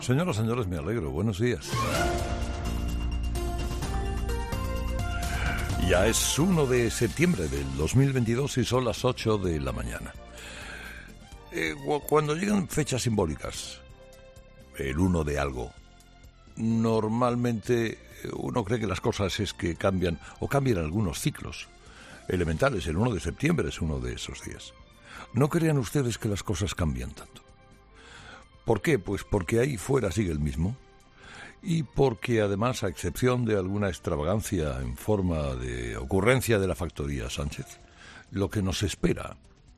Señoras, señores, me alegro. Buenos días. Ya es 1 de septiembre del 2022 y son las 8 de la mañana. Cuando llegan fechas simbólicas, el 1 de algo, normalmente uno cree que las cosas es que cambian o cambian algunos ciclos elementales. El 1 de septiembre es uno de esos días. No crean ustedes que las cosas cambian tanto. ¿Por qué? Pues porque ahí fuera sigue el mismo y porque además, a excepción de alguna extravagancia en forma de ocurrencia de la factoría Sánchez, lo que nos espera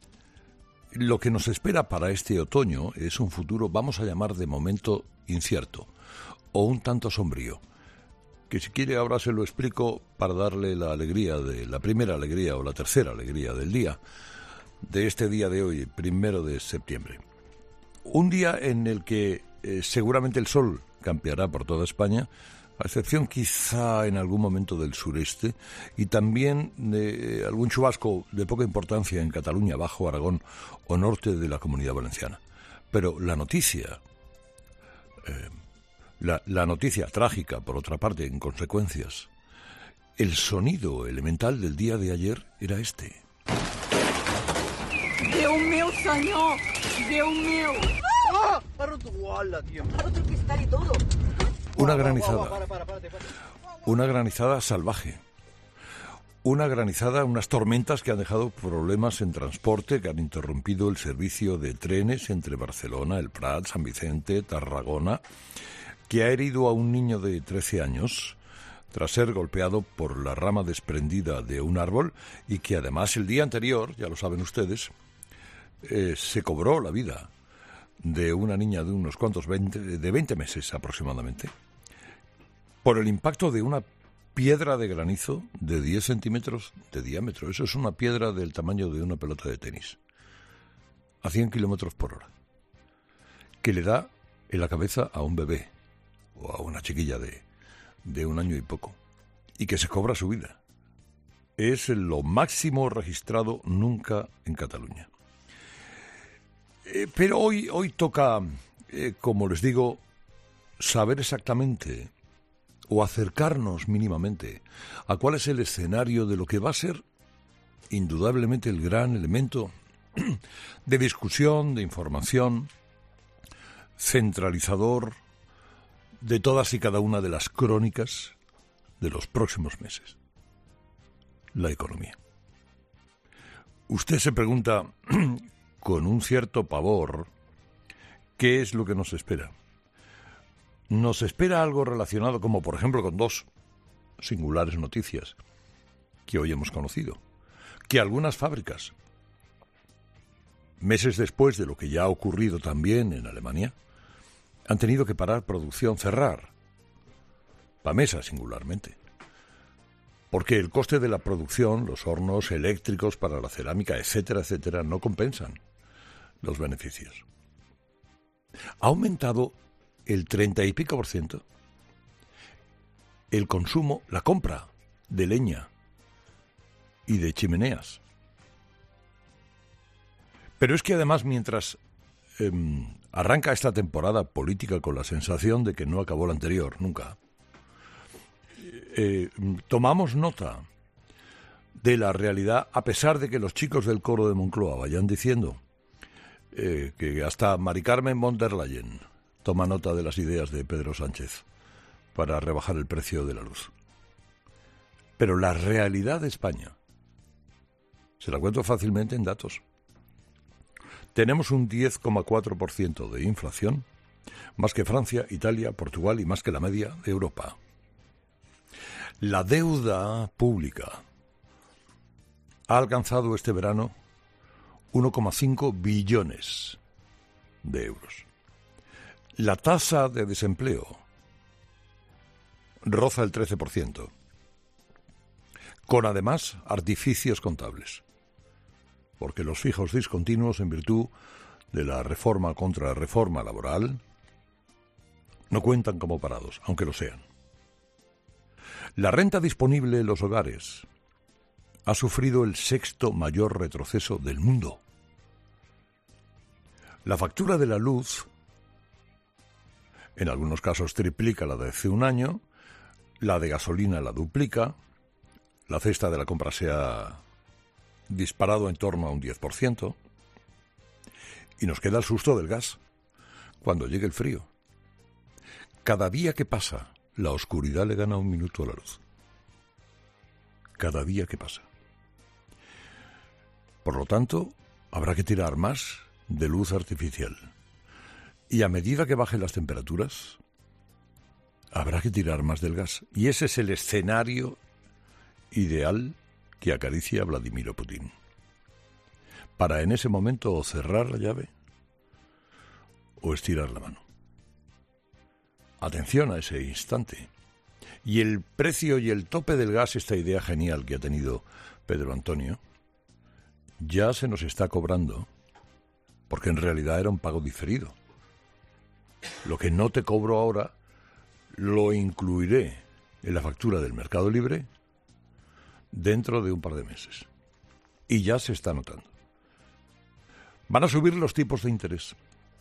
para este otoño es un futuro, vamos a llamar de momento incierto o un tanto sombrío, que si quiere ahora se lo explico para darle la primera alegría o la tercera alegría del día, de este día de hoy, 1 de septiembre. Un día en el que seguramente el sol campeará por toda España, a excepción quizá en algún momento del sureste, y también de algún chubasco de poca importancia en Cataluña, Bajo Aragón o norte de la Comunidad Valenciana. Pero la noticia, la noticia trágica, por otra parte, en consecuencias, el sonido elemental del día de ayer era este. Déu meu, senyor! Déu meu! ¡Ah! ¡Ha roto guala, tío! Ha roto el cristal y todo. Una granizada. Párate. Una granizada salvaje. Una granizada, unas tormentas que han dejado problemas en transporte, que han interrumpido el servicio de trenes entre Barcelona, El Prat, San Vicente, Tarragona, que ha herido a un niño de 13 años tras ser golpeado por la rama desprendida de un árbol y que además el día anterior, ya lo saben ustedes, se cobró la vida de una niña de unos cuantos 20 meses aproximadamente por el impacto de una piedra de granizo de 10 centímetros de diámetro. Eso es una piedra del tamaño de una pelota de tenis, a 100 kilómetros por hora, que le da en la cabeza a un bebé o a una chiquilla de 1 año y poco, y que se cobra su vida. Es lo máximo registrado nunca en Cataluña. Pero hoy toca, como les digo, saber exactamente o acercarnos mínimamente a cuál es el escenario de lo que va a ser indudablemente el gran elemento de discusión, de información, centralizador de todas y cada una de las crónicas de los próximos meses: la economía. Usted se pregunta con un cierto pavor, ¿qué es lo que nos espera? Nos espera algo relacionado como, por ejemplo, con dos singulares noticias que hoy hemos conocido, que algunas fábricas, meses después de lo que ya ha ocurrido también en Alemania, han tenido que parar producción, cerrar, Pamesa singularmente, porque el coste de la producción, los hornos eléctricos para la cerámica, etcétera, etcétera, no compensan los beneficios. Ha aumentado el 30 y pico % el consumo, la compra de leña y de chimeneas. Pero es que además, mientras arranca esta temporada política con la sensación de que no acabó la anterior, nunca, tomamos nota de la realidad, a pesar de que los chicos del coro de Moncloa vayan diciendo que hasta Mari Carmen von der Leyen toma nota de las ideas de Pedro Sánchez para rebajar el precio de la luz. Pero la realidad de España se la cuento fácilmente en datos. Tenemos un 10,4% de inflación, más que Francia, Italia, Portugal y más que la media de Europa. La deuda pública ha alcanzado este verano 1,5 billones de euros. La tasa de desempleo roza el 13%, con además artificios contables, porque los fijos discontinuos, en virtud de la reforma contra reforma laboral, no cuentan como parados, aunque lo sean. La renta disponible en los hogares ha sufrido el 6º mayor retroceso del mundo. La factura de la luz En algunos casos triplica la de hace un año, la de gasolina la duplica, la cesta de la compra se ha disparado en torno a un 10%, y nos queda el susto del gas cuando llegue el frío. Cada día que pasa, la oscuridad le gana un minuto a la luz. Cada día que pasa. Por lo tanto, habrá que tirar más de luz artificial. Y a medida que bajen las temperaturas, habrá que tirar más del gas. Y ese es el escenario ideal que acaricia Vladimir Putin. Para en ese momento o cerrar la llave o estirar la mano. Atención a ese instante. Y el precio y el tope del gas, esta idea genial que ha tenido Pedro Antonio, ya se nos está cobrando, porque en realidad era un pago diferido. Lo que no te cobro ahora, lo incluiré en la factura del Mercado Libre dentro de un par de meses. Y ya se está notando. Van a subir los tipos de interés.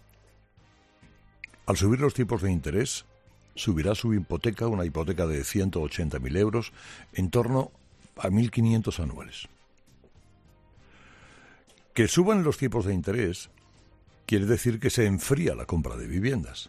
Al subir los tipos de interés, subirá su hipoteca, una hipoteca de 180.000 euros, en torno a 1.500 anuales. Que suban los tipos de interés quiere decir que se enfría la compra de viviendas.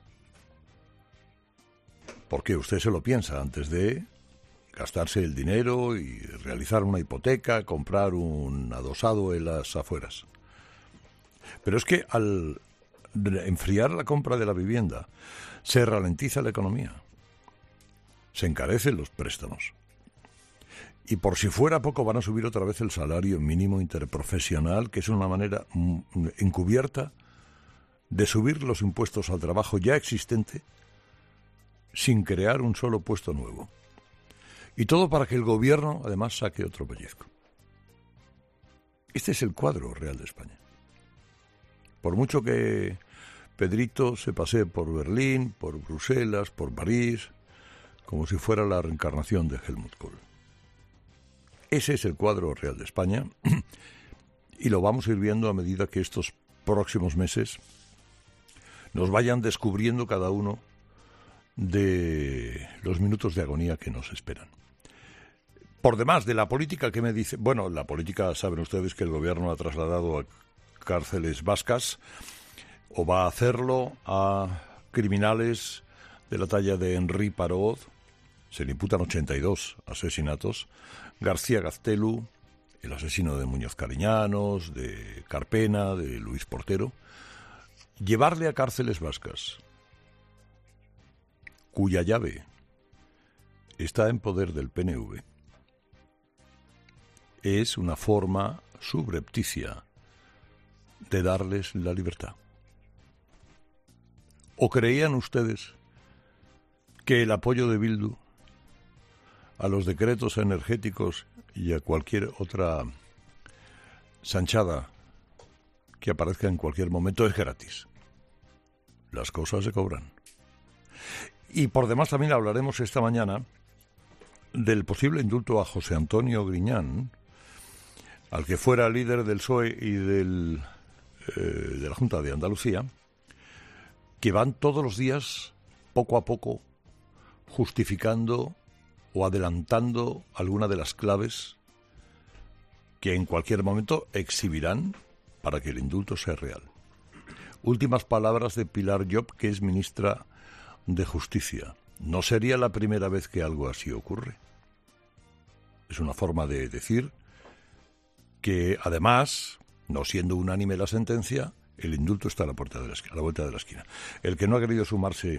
Porque usted se lo piensa antes de gastarse el dinero y realizar una hipoteca, comprar un adosado en las afueras. Pero es que al enfriar la compra de la vivienda, se ralentiza la economía, se encarecen los préstamos. Y por si fuera poco van a subir otra vez el salario mínimo interprofesional, que es una manera encubierta de subir los impuestos al trabajo ya existente sin crear un solo puesto nuevo. Y todo para que el gobierno además saque otro pellizco. Este es el cuadro real de España. Por mucho que Pedrito se pasee por Berlín, por Bruselas, por París, como si fuera la reencarnación de Helmut Kohl. Ese es el cuadro real de España y lo vamos a ir viendo a medida que estos próximos meses nos vayan descubriendo cada uno de los minutos de agonía que nos esperan. Por demás de la política, ¿qué me dice? Bueno, la política, saben ustedes que el gobierno ha trasladado a cárceles vascas, o va a hacerlo, a criminales de la talla de Henri Parot, se le imputan 82 asesinatos, García Gaztelu, el asesino de Muñoz Cariñanos, de Carpena, de Luis Portero, llevarle a cárceles vascas, cuya llave está en poder del PNV, es una forma subrepticia de darles la libertad. ¿O creían ustedes que el apoyo de Bildu a los decretos energéticos y a cualquier otra chanchada que aparezca en cualquier momento es gratis? Las cosas se cobran. Y por demás también hablaremos esta mañana del posible indulto a José Antonio Griñán, al que fuera líder del PSOE y de la Junta de Andalucía, que van todos los días, poco a poco, justificando o adelantando alguna de las claves que en cualquier momento exhibirán para que el indulto sea real. Últimas palabras de Pilar Llop, que es ministra de Justicia. No sería la primera vez que algo así ocurre. Es una forma de decir que, además, no siendo unánime la sentencia, el indulto está a la vuelta de la esquina. El que no ha querido sumarse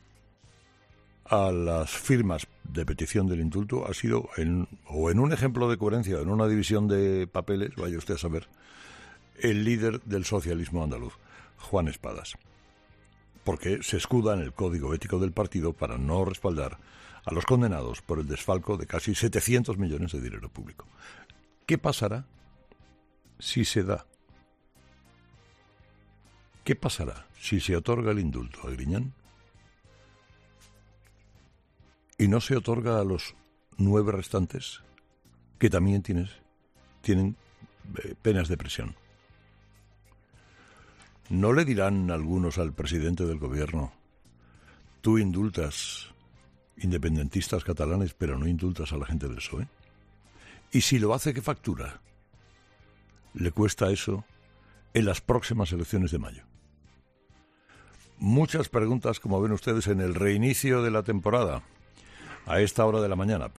a las firmas de petición del indulto ha sido, en un ejemplo de coherencia, en una división de papeles, vaya usted a saber, el líder del socialismo andaluz, Juan Espadas, porque se escuda en el código ético del partido para no respaldar a los condenados por el desfalco de casi 700 millones de dinero público. ¿Qué pasará si se da? ¿Qué pasará si se otorga el indulto a Griñán y no se otorga a los 9 restantes que también tienen penas de prisión? ¿No le dirán algunos al presidente del gobierno: Tú indultas independentistas catalanes, pero no indultas a la gente del PSOE. Y si lo hace, ¿qué factura le cuesta eso en las próximas elecciones de mayo? Muchas preguntas, como ven ustedes, en el reinicio de la temporada, a esta hora de la mañana.